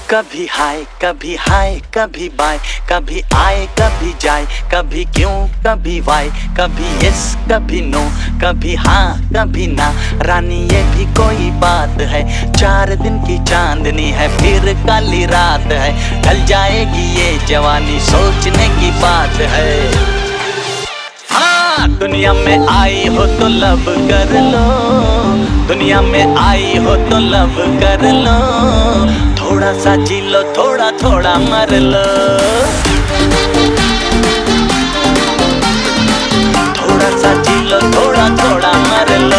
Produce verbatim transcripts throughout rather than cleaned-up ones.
कभी हाय कभी हाय कभी बाय, कभी आए कभी जाए, कभी क्यों कभी वाई, कभी यस कभी नो, कभी हाँ कभी ना। रानी ये भी कोई बात है, चार दिन की चांदनी है फिर काली रात है। ढल जाएगी ये जवानी सोचने की बात है। हाँ दुनिया में आई हो तो लव कर लो, दुनिया में आई हो तो लव कर लो। थोड़ा सा जी लो थोड़ा थोड़ा मर लो, थोड़ा सा जी लो थोड़ा थोड़ा मर लो।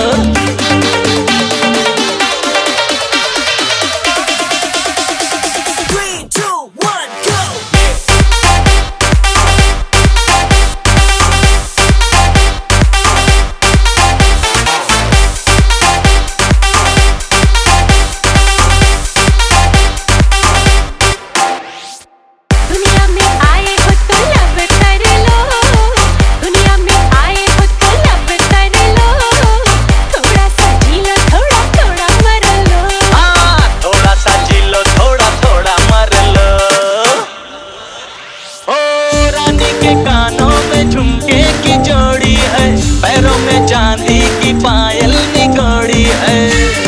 पैरों में चांदी की पायल निगोड़ी है,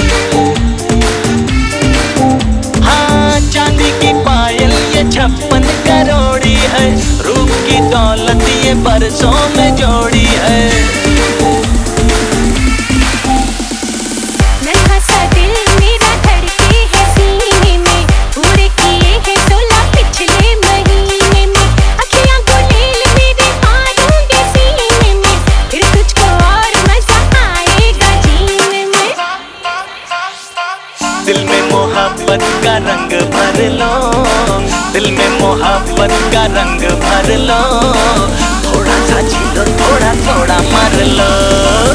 हाँ चांदी की पायल ये छप्पन करोड़ी है। रूप की दौलत ये बरसों में जोड़ी है। दिल में मोहब्बत का रंग भर लो, दिल में मोहब्बत का रंग भर लो। थोड़ा सा जी लो थोड़ा थोड़ा मर लो।